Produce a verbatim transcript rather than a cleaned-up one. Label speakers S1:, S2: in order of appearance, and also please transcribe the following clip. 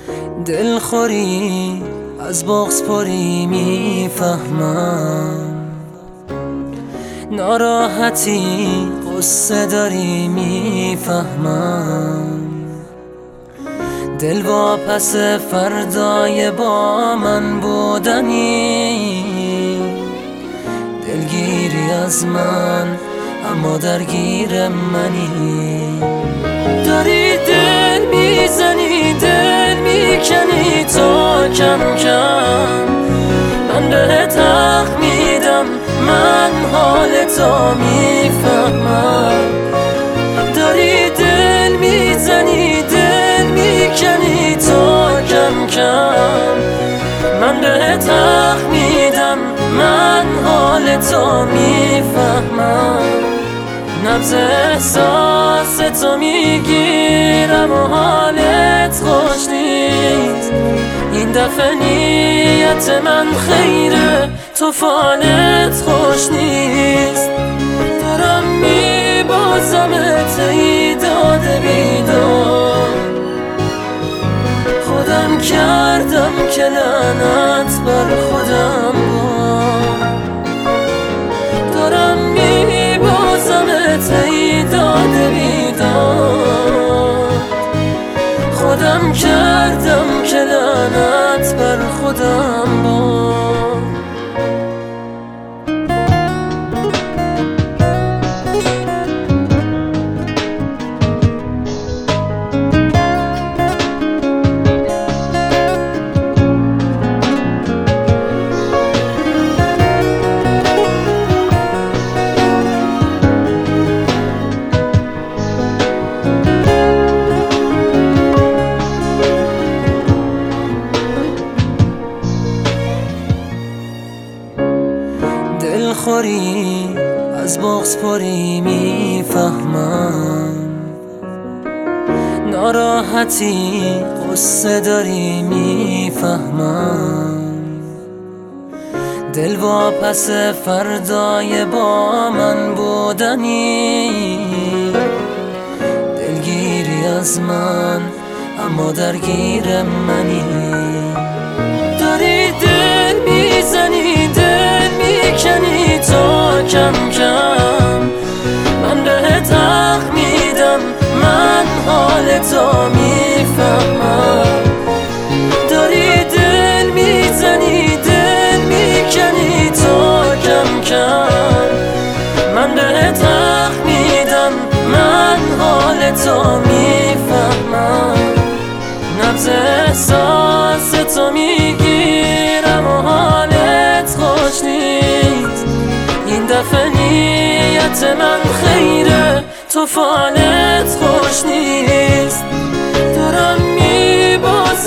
S1: دلخوری از بغض پری میفهمم، ناراحتی قصه داری میفهمم. دل واپس فردای با من بودنی، دلگیری از من اما درگیر منی. داری دل میزنی دل میکنی تا کم کم من بهت حق میدم، من حال تو میفهمم. داری دل میزنی دل میکنی تا کم کم من بهت حق میدم، من حال تو میفهمم. نبض احساس تو میگیرم و حالت خوش نیست. این دفعه نیت من خیره تو فالت خوش نیست. دارم میبازمت ای داده بیدار، خودم کردم که لعنت بر خودم بار. دارم میبازمت ای داده بیدار، خودم کردم که لعنت بر خودم بار. دلخوری از بغض پری میفهمم، ناراحتی قصه داری میفهمم. دل واپس فردای با من بودنی، دلگیری از من اما درگیر منی. داری دل میزنی دل میکنی تا کم کم من بهت حق میدم، من حال تو میفهمم. داری دل میزنی دل میکنی تا کم کم من بهت حق میدم، من حال تو میفهمم. نبض احساس تو میگیرم و حالت خوش نیست. این دفعه نیت من خیره تو فالت خوش نیست. دارم میبازمت